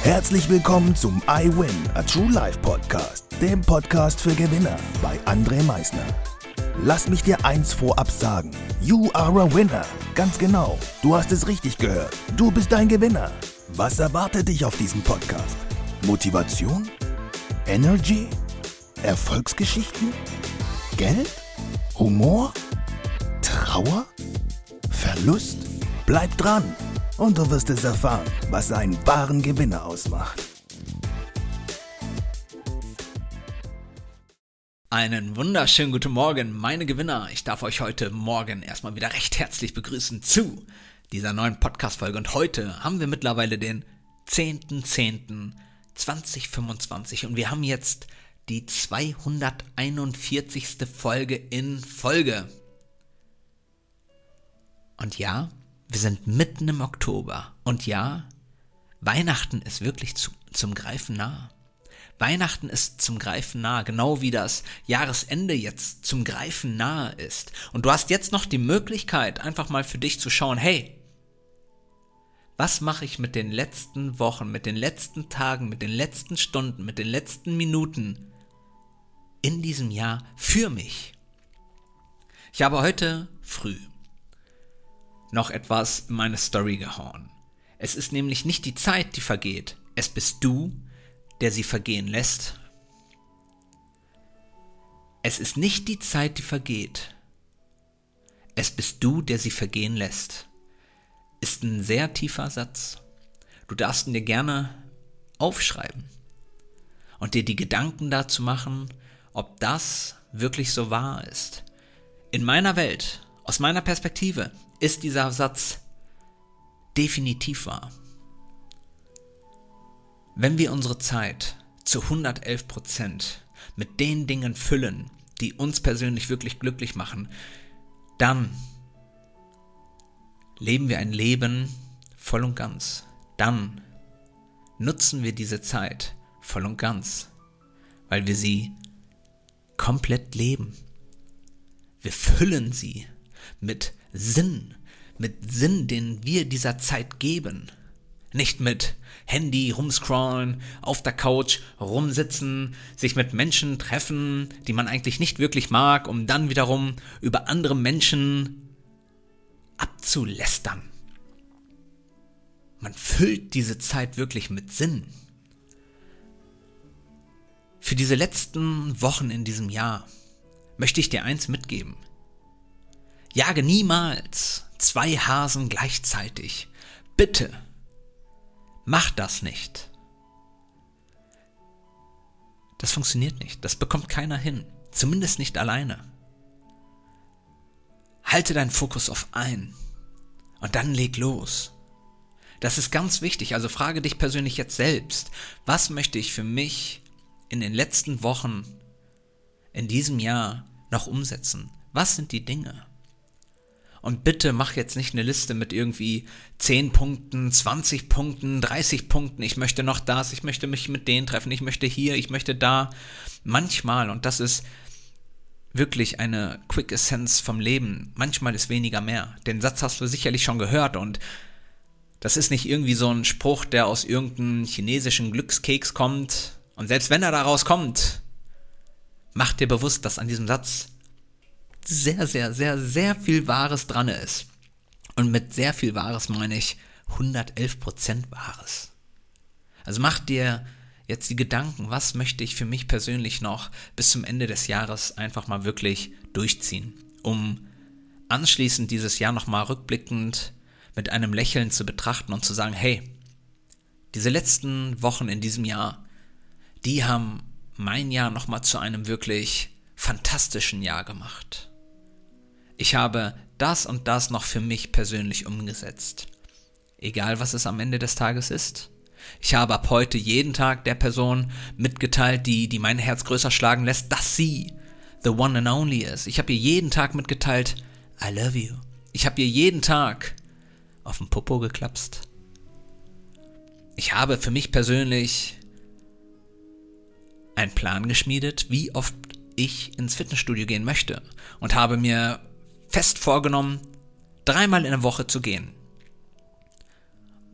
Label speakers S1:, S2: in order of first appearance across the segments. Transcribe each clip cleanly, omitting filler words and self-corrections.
S1: Herzlich willkommen zum I Win, a True Life Podcast, dem Podcast für Gewinner bei André Meisner. Lass mich dir eins vorab sagen, you are a winner. Ganz genau, du hast es richtig gehört, du bist ein Gewinner. Was erwartet dich auf diesem Podcast? Motivation? Energy? Erfolgsgeschichten? Geld? Humor? Trauer? Verlust? Bleib dran und du wirst es erfahren, was einen wahren Gewinner ausmacht.
S2: Einen wunderschönen guten Morgen, meine Gewinner. Ich darf euch heute Morgen erstmal wieder recht herzlich begrüßen zu dieser neuen Podcast-Folge. Und heute haben wir mittlerweile den 10.10.2025 und wir haben jetzt die 241. Folge in Folge. Und ja, wir sind mitten im Oktober. Und ja, Weihnachten ist wirklich zum Greifen nah. Weihnachten ist zum Greifen nah, genau wie das Jahresende jetzt zum Greifen nahe ist. Und du hast jetzt noch die Möglichkeit, einfach mal für dich zu schauen, hey, was mache ich mit den letzten Wochen, mit den letzten Tagen, mit den letzten Stunden, mit den letzten Minuten in diesem Jahr für mich? Ich habe heute früh noch etwas in meine Story gehauen. Es ist nämlich nicht die Zeit, die vergeht, es bist du, der sie vergehen lässt. Es ist nicht die Zeit, die vergeht. Es bist du, der sie vergehen lässt. Ist ein sehr tiefer Satz. Du darfst ihn dir gerne aufschreiben und dir die Gedanken dazu machen, ob das wirklich so wahr ist. In meiner Welt, aus meiner Perspektive, ist dieser Satz definitiv wahr. Wenn wir unsere Zeit zu 111% mit den Dingen füllen, die uns persönlich wirklich glücklich machen, dann leben wir ein Leben voll und ganz. Dann nutzen wir diese Zeit voll und ganz, weil wir sie komplett leben. Wir füllen sie mit Sinn, den wir dieser Zeit geben. Nicht mit Handy rumscrollen, auf der Couch rumsitzen, sich mit Menschen treffen, die man eigentlich nicht wirklich mag, um dann wiederum über andere Menschen abzulästern. Man füllt diese Zeit wirklich mit Sinn. Für diese letzten Wochen in diesem Jahr möchte ich dir eins mitgeben. Jage niemals 2 Hasen gleichzeitig. Bitte. Mach das nicht. Das funktioniert nicht. Das bekommt keiner hin. Zumindest nicht alleine. Halte deinen Fokus auf einen und dann leg los. Das ist ganz wichtig. Also frage dich persönlich jetzt selbst, was möchte ich für mich in den letzten Wochen in diesem Jahr noch umsetzen? Was sind die Dinge? Und bitte mach jetzt nicht eine Liste mit irgendwie 10 Punkten, 20 Punkten, 30 Punkten. Ich möchte noch das, ich möchte mich mit denen treffen, ich möchte hier, ich möchte da. Manchmal, und das ist wirklich eine Quick Essence vom Leben, manchmal ist weniger mehr. Den Satz hast du sicherlich schon gehört und das ist nicht irgendwie so ein Spruch, der aus irgendeinem chinesischen Glückskeks kommt. Und selbst wenn er daraus kommt, mach dir bewusst, dass an diesem Satz sehr, sehr, sehr, sehr viel Wahres dran ist. Und mit sehr viel Wahres meine ich 111% Wahres. Also mach dir jetzt die Gedanken, was möchte ich für mich persönlich noch bis zum Ende des Jahres einfach mal wirklich durchziehen, um anschließend dieses Jahr nochmal rückblickend mit einem Lächeln zu betrachten und zu sagen, hey, diese letzten Wochen in diesem Jahr, die haben mein Jahr nochmal zu einem wirklich fantastischen Jahr gemacht. Ich habe das und das noch für mich persönlich umgesetzt. Egal, was es am Ende des Tages ist. Ich habe ab heute jeden Tag der Person mitgeteilt, die mein Herz größer schlagen lässt, dass sie the one and only ist. Ich habe ihr jeden Tag mitgeteilt, I love you. Ich habe ihr jeden Tag auf den Popo geklapst. Ich habe für mich persönlich einen Plan geschmiedet, wie oft ich ins Fitnessstudio gehen möchte und habe mir fest vorgenommen, 3-mal in der Woche zu gehen.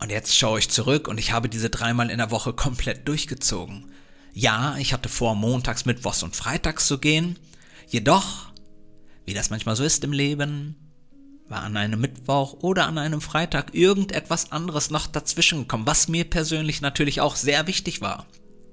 S2: Und jetzt schaue ich zurück und ich habe diese 3-mal in der Woche komplett durchgezogen. Ja, ich hatte vor, montags, mittwochs und freitags zu gehen. Jedoch, wie das manchmal so ist im Leben, war an einem Mittwoch oder an einem Freitag irgendetwas anderes noch dazwischen gekommen, was mir persönlich natürlich auch sehr wichtig war.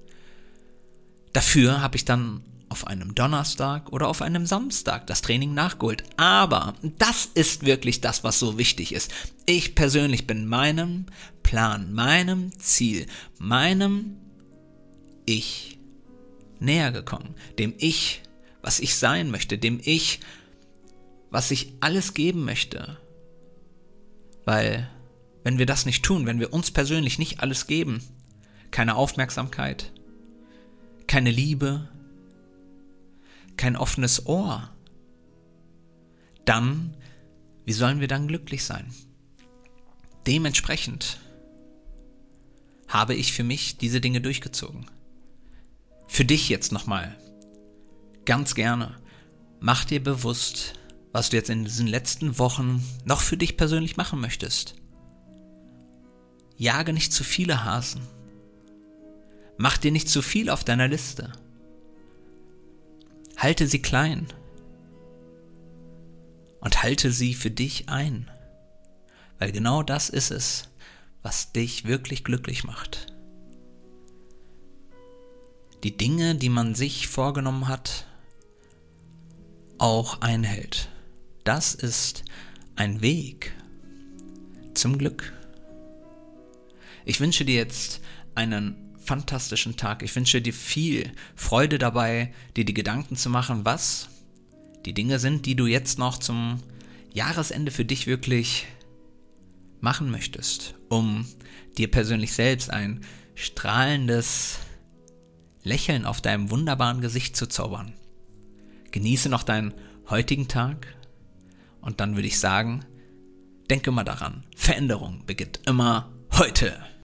S2: Dafür habe ich dann auf einem Donnerstag oder auf einem Samstag das Training nachgeholt. Aber das ist wirklich das, was so wichtig ist. Ich persönlich bin meinem Plan, meinem Ziel, meinem Ich näher gekommen. Dem Ich, was ich sein möchte, dem Ich, was ich alles geben möchte. Weil, wenn wir das nicht tun, wenn wir uns persönlich nicht alles geben, keine Aufmerksamkeit, keine Liebe, kein offenes Ohr, dann, wie sollen wir dann glücklich sein? Dementsprechend habe ich für mich diese Dinge durchgezogen. Für dich jetzt nochmal, ganz gerne, mach dir bewusst, was du jetzt in diesen letzten Wochen noch für dich persönlich machen möchtest. Jage nicht zu viele Hasen. Mach dir nicht zu viel auf deiner Liste. Halte sie klein und halte sie für dich ein, weil genau das ist es, was dich wirklich glücklich macht. Die Dinge, die man sich vorgenommen hat, auch einhält. Das ist ein Weg zum Glück. Ich wünsche dir jetzt einen fantastischen Tag. Ich wünsche dir viel Freude dabei, dir die Gedanken zu machen, was die Dinge sind, die du jetzt noch zum Jahresende für dich wirklich machen möchtest, um dir persönlich selbst ein strahlendes Lächeln auf deinem wunderbaren Gesicht zu zaubern. Genieße noch deinen heutigen Tag und dann würde ich sagen, denke mal daran, Veränderung beginnt immer heute.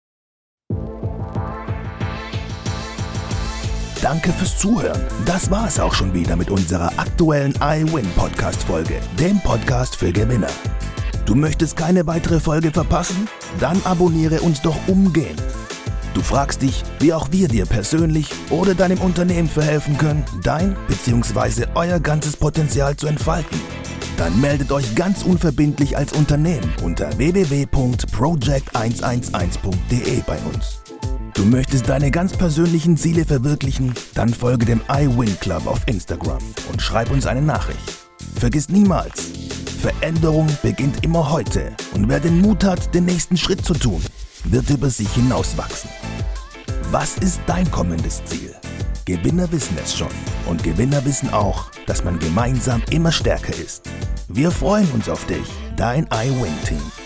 S1: Danke fürs Zuhören. Das war es auch schon wieder mit unserer aktuellen iWin-Podcast-Folge, dem Podcast für Gewinner. Du möchtest keine weitere Folge verpassen? Dann abonniere uns doch umgehend. Du fragst dich, wie auch wir dir persönlich oder deinem Unternehmen verhelfen können, dein bzw. euer ganzes Potenzial zu entfalten. Dann meldet euch ganz unverbindlich als Unternehmen unter www.project111.de bei uns. Du möchtest deine ganz persönlichen Ziele verwirklichen? Dann folge dem iWin Club auf Instagram und schreib uns eine Nachricht. Vergiss niemals, Veränderung beginnt immer heute und wer den Mut hat, den nächsten Schritt zu tun, wird über sich hinauswachsen. Was ist dein kommendes Ziel? Gewinner wissen es schon und Gewinner wissen auch, dass man gemeinsam immer stärker ist. Wir freuen uns auf dich, dein iWin-Team.